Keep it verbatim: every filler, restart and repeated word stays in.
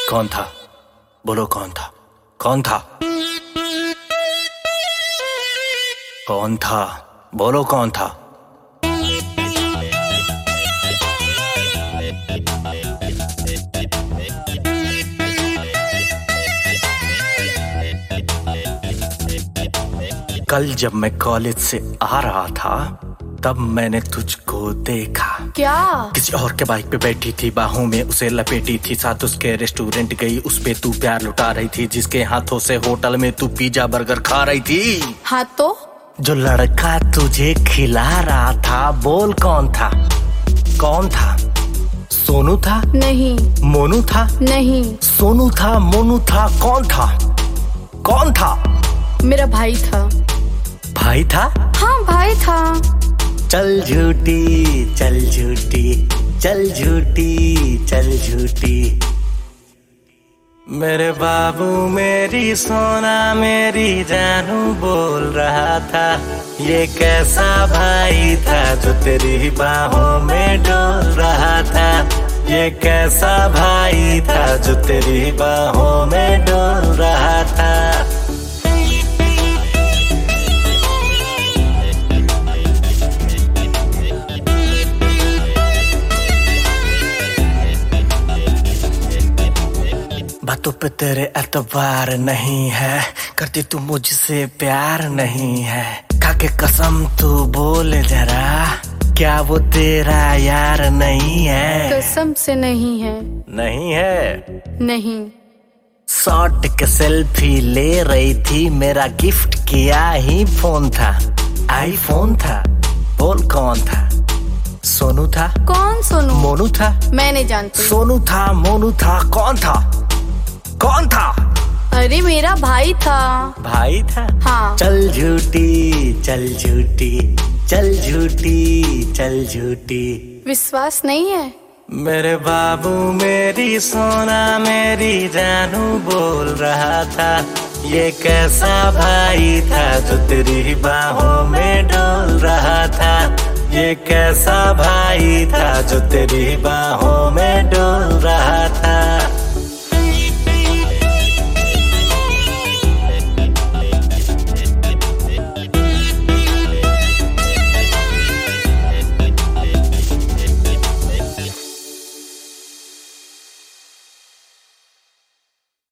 कौन था? बोलो कौन था? कौन था? कौन था? बोलो कौन था? कल जब मैं कॉलेज से आ रहा था तब मैंने तुझको देखा। क्या? किसी और के बाइक पे बैठी थी, बाहों में उसे लपेटी थी, साथ उसके रेस्टोरेंट गई, उस पे तू प्यार लुटा रही थी, जिसके हाथों से होटल में तू पिज्जा बर्गर खा रही थी। हाँ तो? जो लड़का तुझे खिला रहा था बोल कौन था? कौन था? सोनू था? नहीं। मोनू था? नहीं। सोनू था, मोनू था, कौन था? कौन था? मेरा भाई था। भाई था? हाँ भाई था। चल झूठी चल झूठी चल झूठी चल झूठी। मेरे बाबू मेरी सोना मेरी जानू बोल रहा था, ये कैसा भाई था जो तेरी बाहों में डोल रहा था, ये कैसा भाई था जो तेरी बाहों में डोल रहा था। बातों पे तेरे एतबार नहीं है, करती तू मुझसे प्यार नहीं है, खाके कसम तू बोल जरा, क्या वो तेरा यार नहीं है? कसम से नहीं है। नहीं है? नहीं। शॉट के सेल्फी ले रही थी, मेरा गिफ्ट किया ही फोन था, आईफोन था, बोल कौन था? सोनू था? कौन सोनू? मोनू था? मैं नहीं जानती। सोनू था, मोनू था, कौन था? कौन था? अरे मेरा भाई था। भाई था? हाँ। चल झूठी चल झूठी चल झूठी चल झूठी। विश्वास नहीं है? मेरे बाबू मेरी सोना मेरी जानू बोल रहा था, ये कैसा भाई था जो तेरी बाहों में डोल रहा था, ये कैसा भाई था जो तेरी बाहों में डोल रहा था।